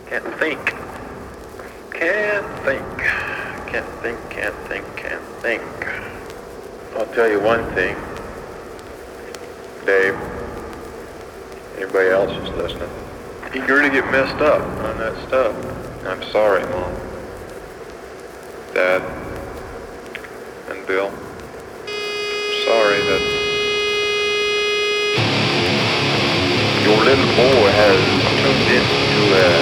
Can't think. Can't think. Can't think, can't think, can't think. I'll tell you one thing, Dave. Anybody else is listening. Eager to get messed up on that stuff. I'm sorry, Mom. Dad. And Bill. Sorry that your little boy has tuned into a